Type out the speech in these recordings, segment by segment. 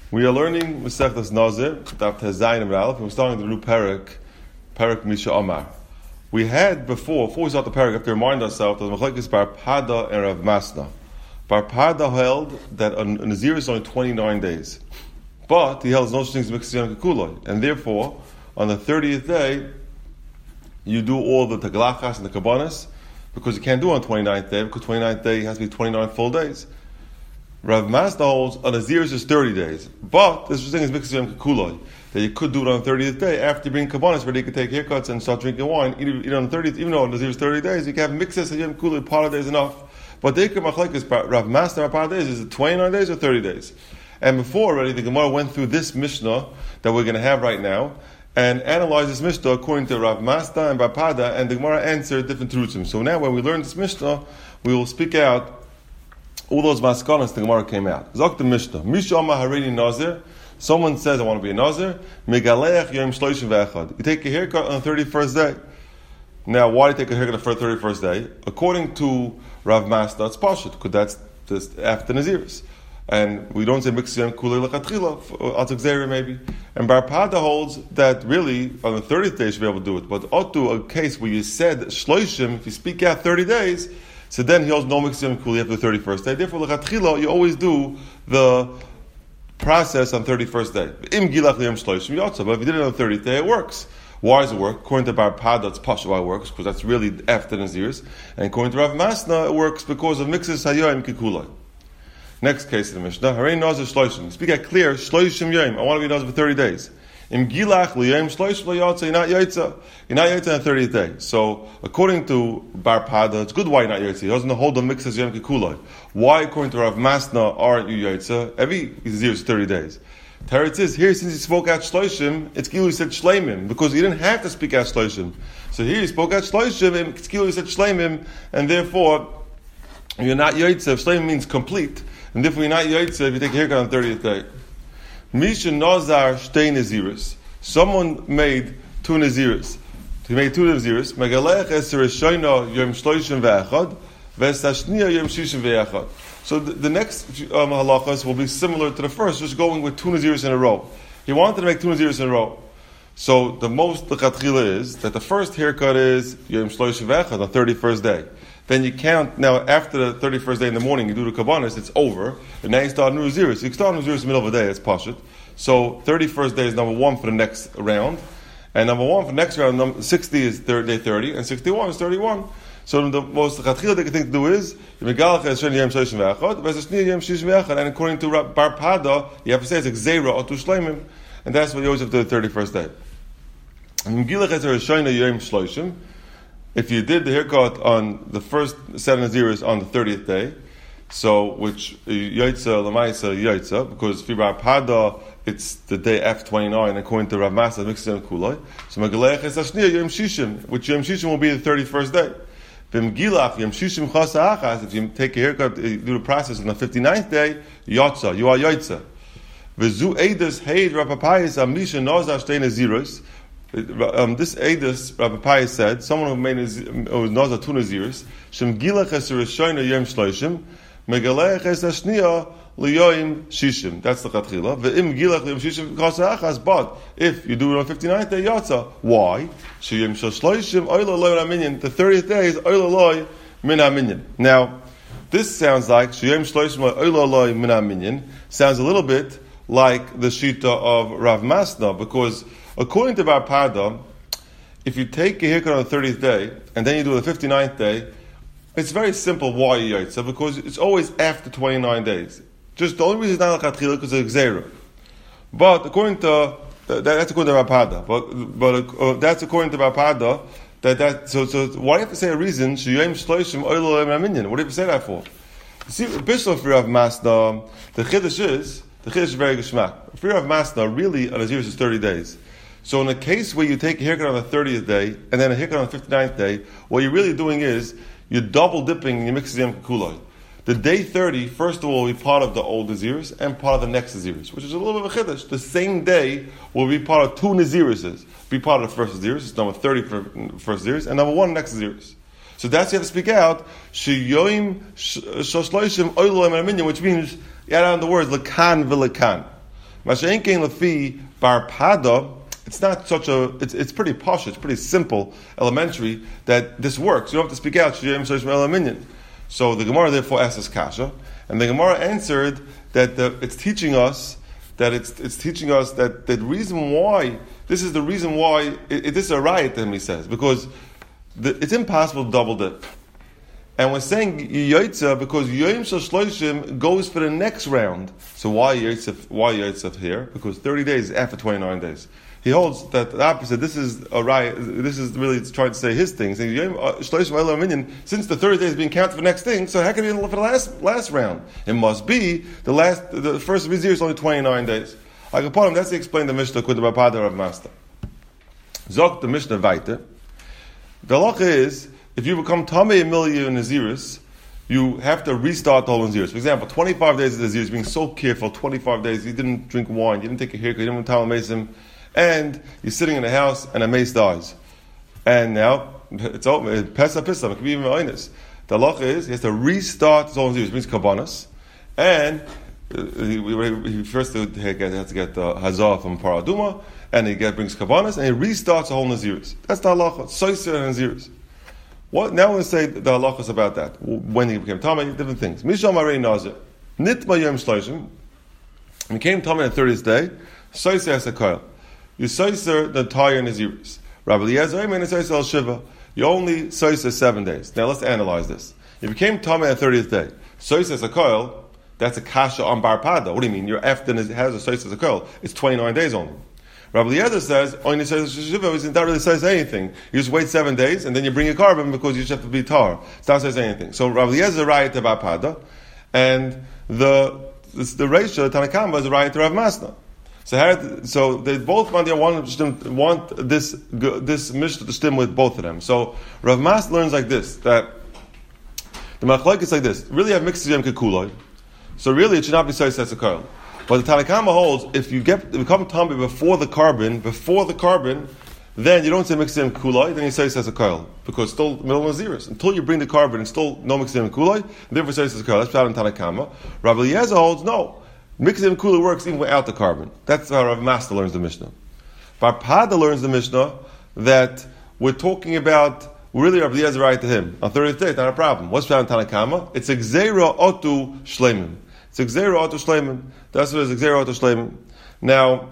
We are learning Masechtas Nazir, Daf Tezayin and Aleph, and we're starting the new Perek Misha Amar. We had before we start the Perek, we have to remind ourselves that the Machlekes Bar Pada and Rav Masna. Bar Pada held that a Nazir is only 29 days, but he held no such things as Mixed Yom Kikuloi, and therefore, on the 30th day, you do all the Taglachas and the Kabbanas, because you can't do it on 29th day, because 29th day has to be 29 full days. Rav Masna holds a Nazir is 30 days, but this thing is Mixed Yom Kikuloi, that you could do it on the 30th day after you bring Kabbanas, where you could take haircuts and start drinking wine, eat on the 30th, even though Nazir is 30 days, you can have Mixes Yom Kikuloi, part of days enough. But the Ikar Machlekes Rav Masna, part of days, is it 29 days or 30 days? And before already, the Gemara went through this Mishnah that we're going to have right now, and analyzed this Mishnah according to Rav Masna and Bar Pada, and the Gemara answered different terutzim. So now when we learn this Mishnah, we will speak out all those maskanas the Gemara came out. Zok the Mishnah. Misha Amar Harini Nazir. Someone says, I want to be a Nazir. Megaleach Yom Shloshim Ve'echad. You take a haircut on the 31st day. Now, why do you take a haircut on the 31st day? According to Rav Masna, it's Pashut, because that's just after Naziris. And we don't say Mixed Yom Kikuloi L'chatchila, Atzak maybe. And Bar Pada holds that really, on the 30th day you should be able to do it. But Otu, a case where you said Shloshim, if you speak out 30 days, so then he holds no Mixed Yom Kikuloi after the 31st day. Therefore, L'chatchila, you always do the process on 31st day. Im Gilach Yom Shloshim Yotza. But if you did it on the 30th day, it works. Why does it work? According to Bar Pada, it's Pasha why it works, because that's really after Naziris. And according to Rav Masna, it works because of Mixes Hayoim Kikuloi. Next case of the Mishnah. Harein Nazir Shloshim. Speak out clear. Shloshim Yom. I want to be Nazir for 30 days. Im Gilach Liyom Shloshim L'Yotza. You're not Yotza. You're not Yotza on the 30th day. So, according to Bar Pada, it's good why you're not Yotza. He doesn't hold the Mixes Yom Kikuloi. Why, according to Rav Masna, aren't you Yotza? Every year is 30 days. Teretz is, here since he spoke out Shloshim, it's Gilu he said Shleimim, because he didn't have to speak out Shloshim. So here he spoke out Shloshim, and it's Gilu he said Shleimim, and therefore, you're not Yotza. If Shleimim means complete, and therefore you're not Yotza if you take a haircut on the 30th day. Misha Nazar Shtei Naziris. Someone made two Naziris. He made two Naziris. Megalech Eser Shoyna Yom Shloshim Ve'echad, Ve'sashniya Yom Shishim Ve'echad. So the next halachas will be similar to the first, just going with two Naziris in a row. He wanted to make two Naziris in a row. So the most l'chatchila is that the first haircut is Yom Shloshim Ve'echad on the 31st day. Then you count, now after the 31st day in the morning, you do the Kabbanas, it's over, and now you start new Naziris. You can start new Naziris in the middle of the day, it's Pashut. So 31st day is number one for the next round, and number one for the next round, 60 is day 30, and 61 is 31. So the most l'chatchila thing to do is, and according to Bar Pada, you have to say it's Xera or Tushleimim, and that's what you always have to do the 31st day. If you did the haircut on the first set of Naziris on the 30th day, so which Yotza, Lamaisa, Yotza, because for Bar Pada, it's the day after 29, according to Rav Masna, Mixed Yom Kikuloi. So Megalech is Ashniya Yom Shishim, which Yom Shishim will be the 31st day. If you take a haircut, you do the process on the 59th day, Yotza, you are Yotza. V'zu Eidos Heid Rav Papayis Amisha Nazar Shtei Naziros. This Eidos, Rav Papayis said, someone who made Nazar two Naziros, Shem Gilach Eser Shoyna Yom Shloshim, Megalech Es Ashniya L'Yoim Shishim. That's the Chatchila. Ve'im Gilach L'Yom Shishim Chasa Achas. But if you do it on the 59th day, Yotza. Why? Sheyim Shloshim Oyla Loy Min HaMinyan. The 30th day is Oyla Loy Min HaMinyan. Now, this sounds like Sheyim Shloshim Oyla Loy Min HaMinyan. Sounds a little bit like the Shita of Rav Masna, because according to Bar Pada, if you take a haircut on the 30th day, and then you do the 59th day, it's very simple why you Yotza, because it's always after 29 days. Just the only reason it's not l'chatchila because it's Xera. But according to that's according to Bar Pada. But that's according to Bar Pada. So why do you have to say a reason? Sheyom Shloshim Oyla Min HaMinyan. What do you have to say that for? You see, Bishul for Rav Masna, the chiddush is very geschmack. For Rav Masna, really a Naziris is 30 days. So in a case where you take a haircut on the 30th day and then a haircut on the 59th day, what you're really doing is you're double dipping your Mixed Yom Kikuloi. The day 30, first of all, will be part of the old Naziris and part of the next Naziris, which is a little bit of a chiddush. The same day will be part of two Nazirises. Be part of the first Naziris, it's number 30 for first Naziris, and number 1 next Naziris. So that's you have to speak out, Sheyoim Shoshloishim Oylo Min HaMinyan, which means, you add on the words, Lakan V'Lakan. Masha'enkein lefi bar pada. It's not such a. It's pretty posh. It's pretty simple, elementary that this works. You don't have to speak out. So the Gemara therefore asks us kasha, and the Gemara answered that it's teaching us that the reason why this is the reason why this is a riot to him. He says because it's impossible to double dip. And we're saying Yotza because Yom Shel Shloshim goes for the next round. So why Yotza here? Because 30 days is after 29 days. He holds that the opposite. This is a riot. This is really trying to say his thing. Saying Yom Shloshim Eila Minyan. Since the 30 days is being counted for the next thing, so how can it be for the last round? It must be the first of his year is only 29 days. I can put him. That's to explain the Mishnah with the Bapada of Master. Zok the Mishnah Vaiter. The halacha is, if you become Tamei Emilia in Naziris, you have to restart the whole Naziris. For example, 25 days of Naziris, being so careful, 25 days, you didn't drink wine, you didn't take a haircut, you didn't tell a mason, and you're sitting in a house and a mace dies. And now, it's over, Pesa Pisa, it can be even minus. The halacha is, he has to restart his whole Naziris, which means Kabbanas, and he first has to get the Hazah from Paraduma, and he brings Kabbanas, and he restarts the whole Naziris. That's the halacha, Soiser and Naziris. What now? We'll say the halachas about that. When he became tamei, different things. Mishal marei nazir, nitma yom shloshim. He became tamei on the 30th day. Soiser as a koil. You soiser the entire naziris. Rabbi Eliezer, I mean, soiser al shiva. You only soiser 7 days. Now let's analyze this. You became tamei on the 30th day. Soiser as a koil. That's a kasha on bar pada. What do you mean? You're after has a soiser as a koil. It's 29 days only. Rabbi Eliezer says, only says Shiva, it doesn't really says anything. You just wait 7 days, and then you bring a carbon because you just have to be tar. It doesn't say anything. So Rabbi Eliezer is a riot to Bapada, and the Reisha, Tanakamba, is a riot to Rav Masna. So they both want this Mishnah to stem with both of them. So Rav Masna learns like this, that the Machlok is like this. Really have mixed yem kekuloi. So really it should not be Sois Sesekol. But the Tanakama holds, if you become tamei before the carbon, then you don't say mixim kulai, then you say as a koil, because it's still middle of Naziris. Until you bring the carbon, it's still no mixim kulai, and therefore say as a koil. That's found in Tanakama. Rabbi Eliezer holds, no, mixim kulai works even without the carbon. That's how Rav Masna learns the Mishnah. Bar Pada learns the Mishnah that we're talking about, really Rabbi Eliezer right to him. On 30th day, not a problem. What's found in Tanakama? It's a gzeira otu shleimim. It's a gzeira otu shleimim. That's what it is, gzeira otu shleimim. Now,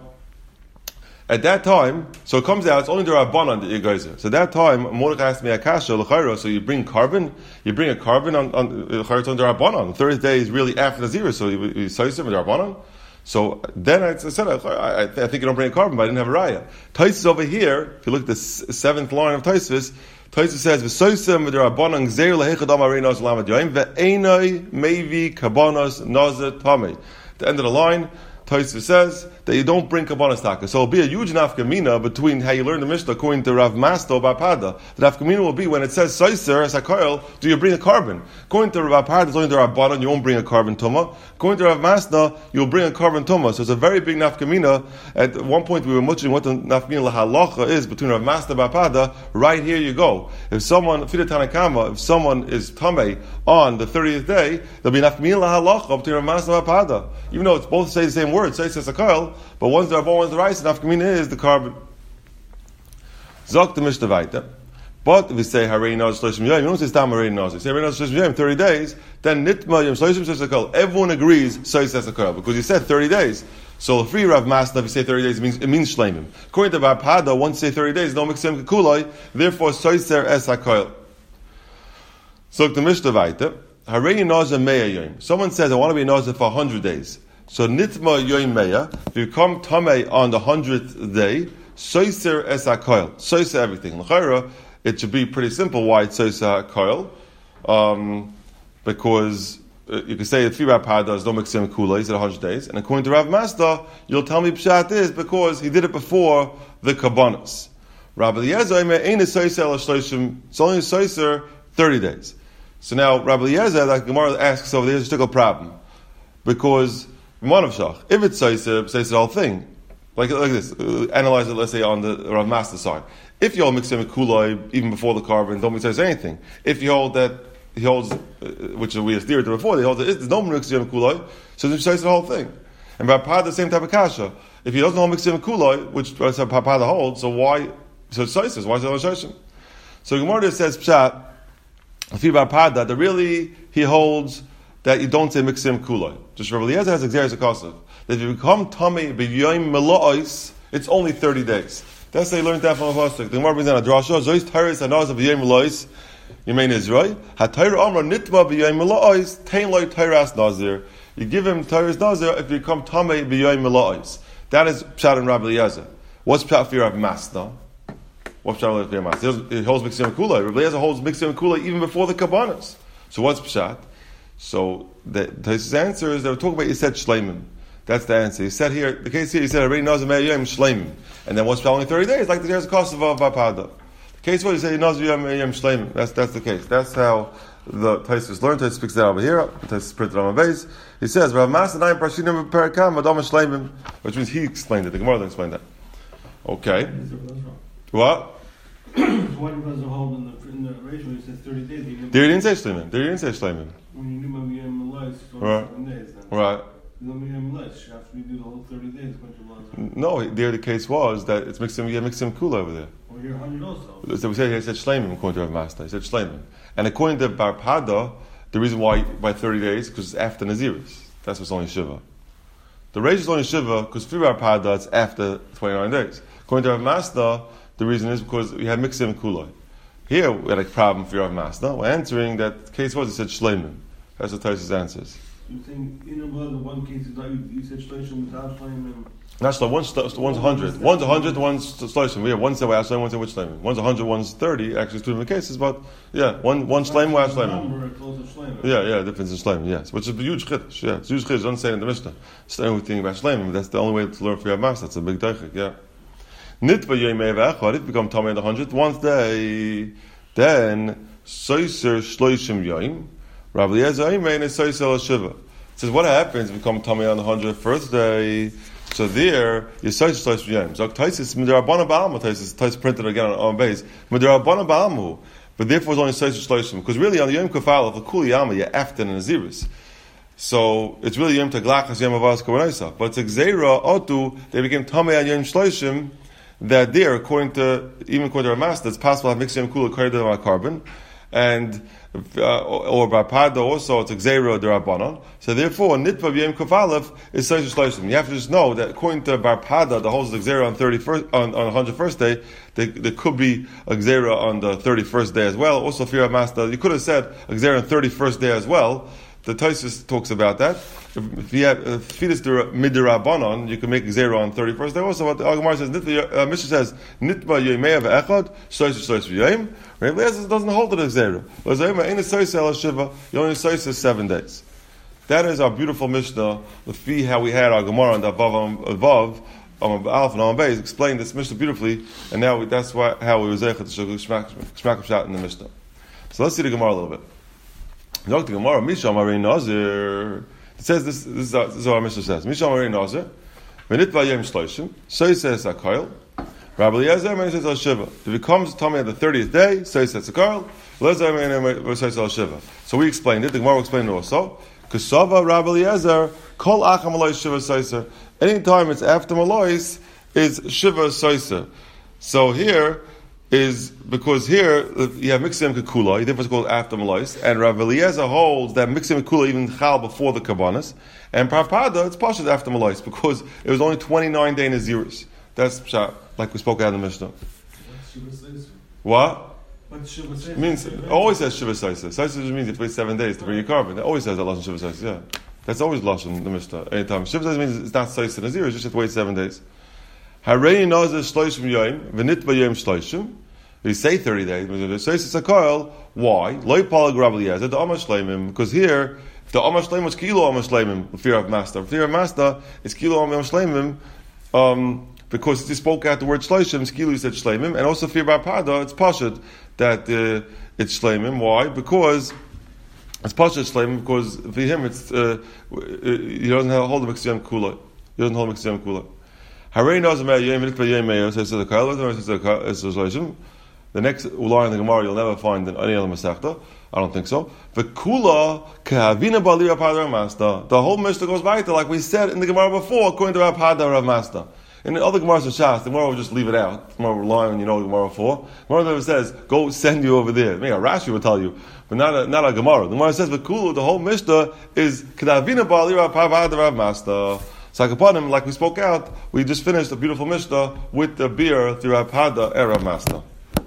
at that time, so it comes out, it's only the Rabbanan that you guys are. So at that time, Mordechai asked me Akasha, l'chayra, so you bring a carbon on l'chayra, it's on the Rabbanan. The 30th day is really after the zero, so you say with the Rabbanan. So then I said, I think you don't bring a carbon, but I didn't have a raya. Taisus over here, if you look at the 7th line of Taisus says, "V'soisem with the Rabbanan gzeir lehechadam areinos lamad yoim ve'enoi mevi kabanos nazir tamei." The end of the line, Tosfos says that you don't bring kabbanas taka. So it'll be a huge nafkamina between how you learn the Mishnah according to Rav Masna Bar Pada. The nafkamina will be when it says soiser as a koil, do you bring a carbon? According to Rav Pada, it's only the Rabbanan, you won't bring a carbon tuma. According to Rav Masna, you'll bring a carbon tuma. So it's a very big nafkamina. At one point we were muching what the nafkamina lahalacha is between Rav Masna Bar Pada. Right here you go. If someone, Fida Tanakama, if someone is tamei on the 30th day, there'll be nafkamina lahalacha between Rav Masna Bar Pada. Even though it's both say the same word, say it's a koil, but one's the Rabban, one's the rice, and nafkamina is the carbon. Zok the Mishnah Vaita. But if we say Harei Naz Shloshim Yom, you don't say Stam Harei Naz. You say Harei Naz Shloshim Yom, 30 days, then Nitma Yom Shloshim Shloshim. Everyone agrees Sois as a koil because you said 30 days. So free Rav Masna, if you say 30 days, it means Shleimim. According to Bar Pada, once you say 30 days, no mixim kekuloi, therefore Soiser as a koil. Zok the Mishnah Vaita. Harei Naz Meya Yom. Someone says, I want to be Naz for 100 days. So nitma yoim meya, if you come tamei on the 100th day, soiser es hakoil, soiser everything. L'chayra, it should be pretty simple why it's soiser hakoil, because you can say that Rav Pada does no mixim kula, he's at 100 days, and according to Rav Masna, you'll tell me pshat is because he did it before the kabbanos. Rabbi Eliezer ain't a soiser l'shloshim, it's only a soiser 30 days. So now Rabbi Eliezer, like Gemara asks over there, there's a problem, because if it's says the whole thing, like this, analyze it, let's say, on the Rav Masna side. If you hold mixim kuloi even before the carbon, don't say anything. If you hold that, which we have steered to before, they hold that there's no mixim kuloi, so then says the whole thing. And Bar Pada, the same type of kasha. If he doesn't hold Mixim Kuloi, which Bar Pada holds, so why? So it's Soisis. Why is it on Shoshim? So Gemara says Pshat, Fi Bar Pada, that really he holds that you don't say Mixim Kuloi. Just Rabbi Eliezer has Xeris Akosov. That if you become Tomei B'yoyim Melois, it's only 30 days. That's they learned that from a pasuk. The Gemara brings down a drasha. Zois Tyrus Hanaz of B'yoyim Melois. You mean Israel? HaTayr Amra Nitma B'yoyim Melois. Tein Loi Tayras Nazir. You give him Tayras Nazir if you become Tomei B'yoyim Melois. That is Pshat and Rabbi Eliezer. What's Pshat for Rav Masna? What's Pshat for Rav Masna? He holds Mixim Kulei. Rabbi Eliezer holds Mixim Kulei even before the Kabbanas. So what's Pshat? So his answer is they were talking about Yised Shleimim. That's the answer. He said here, the case here, he said already knows a Yom Shleimim. And then what's Pshat only 30 days? Like there's a cost of Vapada. The case was he said he knows Yom Shleimim. That's the case. That's how the Taisus learned. Taisus speaks that over here. Taisus printed on my base. He says, Rav Masna Nayim Prashinim Perakam Adama Shleimim, which means he explained it. The Gemara didn't explain that. Okay. What? So why does it hold in the ratio? He says 30 days. There he didn't say Shleimim. When you knew about Yom Lights, Right. 7 days then. Right. You know Yom Lights, after we do the whole 30 days, No, there the case was that it's Mixim Kula over there. Well, you're 100 also. So we said he said Shleimim according to Rav Masna. He said Shleimim. And according to Bar Pada, the reason why by 30 days, because it's after Naziris. That's what's only Shiva. The rage is only Shiva because for Bar Pada it's after 29 days. According to Rav Masna, the reason is because we had Mixim Kuloi. Here we had a problem for Rav Masna. We're answering that the case was he said Shleimim. That's what Taisus answers. You're saying in the one case is not you said Shleimim without Shleimim. That's the one's 100. One's 100, one's Shleimim. We have one say Shleimim, one say which Shleimim. One's 100, one's 30. Actually, it's two different cases, but yeah, one Shleimim, one Shleimim. Yeah, difference in Shleimim, yes. Which is a huge chiddush. Yeah, it's a huge chiddush. Don't say it in the Mishnah. It's the only thing about Shleimim. That's the only way to learn for your master. That's a big daichik, yeah. Nitva Yomei V'echad, if you become Tamei in the 100th, one day, then Soiser Shloishim Yoim, Rabbi Eliezer Aymein is Soiser Shiva. It says, what happens if you become Tamei on the 101st day? So there, you Soiser Shloishim Yoim. So Taisis, Midrabana Ba'almu, Taisis printed again on base, Midrabana Ba'almu, but therefore it's only Soiser Shloishim. Because really on the Yom Kafal, of the Kuli Yama, you're after the Naziris. So it's really Yom Taglachas Yom Avas Kovanesa. But it's Xeira, Otu, they became Tamei on Yom Shloishim, that there, according to our master, it's possible to have mixed Yom Kula according to my carbon, and or by Pada also it's Xeira Derabanan. So therefore, Nitva Yom Kavalef is Soiser Shloishim. You have to just know that according to Bar Pada, the holds the Xeira on 31st on 101st day, there could be a Xeira on the 31st day as well. Also, for your master, you could have said a Xeira on 31st day as well. The Taisus talks about that. If you have fetus midirabanon, you can make zero on 31st day. Also, what the Gemara says, Mishnah says, Nitba Yomei V'echad, Shloish V'yayim. Rabbi Eliezer doesn't hold it as zero. You only sois 7 days. That is our beautiful Mishnah. The how we had our Gemara on the above, on Alpha and on Beis, explained this Mishnah beautifully, and now that's how we were zeichet to Shmak Shmat in the Mishnah. So let's see the Gemara a little bit. Look, the Gemara, Misham Arei Nazir. It says this is what our Mishnah says. Misham Arei Nazir. V'nitva Yom Shloishim. So he says Akail. Rabbi Eliezer says Al Shiva. If it comes to me at the 30th day, so he says Akail. Eliezer says Al Shiva. So we explained it. The Gemara explained it also. Kasava Rabbi Eliezer Kol Acham Alois Shiva Soiser. Anytime it's after Malois is Shiva Soiser. So here is because here you have Mixim Kekula, therefore it's called after Malois, and Rav Eliezer holds that Mixim Kekula even Chal before the Kabbanas, and Parpada it's Pashas after Malois because it was only 29 day Naziris. That's like we spoke out in the Mishnah. What? It means it always says Shiva Saisa. Saisa means you have to wait 7 days to bring your carbon. It always says that Lashon Shiva Saisa. Yeah, that's always Lashon in the Mishnah. Anytime Shiva Saisa means it's not Saisa Naziris, you just have to wait 7 days. Harei Nazir Shloishim Yoim V'nitba Yom Shloishim. We say 30 days. Why? Loi Palag Rabbi Eliezer the Amash Shleimim, because here the Amash Shleimim was Kilo Amash Shleimim. Fear of Master. Fear of Master is Kilo Amash Shleimim. Because he spoke out the word Shloishim, Skilu said Shleimim, and also Fear Bar Pada, it's Pashut that it's Shleimim. Why? Because it's Pashut Shleimim, because for him it's he doesn't hold the Mixiyam Kula. He doesn't hold Mixiyam Kula. Harei Nazir Yom Nitva Yom Meir says the Kaila, says Shloishim. The next line in the Gemara you'll never find in any other Masechta. I don't think so. V'kula kehavina bali Rav Pada Rav Masda. The whole Mishnah goes right there, like we said in the Gemara before, according to Rav Pada Rav Masda. In the other Gemaras of Shas, the Gemara will just leave it out. The Gemara will rely on, the Gemara before. The Gemara never says, go send you over there. Maybe a Rashi will tell you, but not a Gemara. The Gemara says, v'kulu, the whole Mishnah is kehavina bali Rav Pada Rav Masda. So upon him, like we spoke out, we just finished a beautiful Mishnah with the beer through Rav Pada and Rav Masda.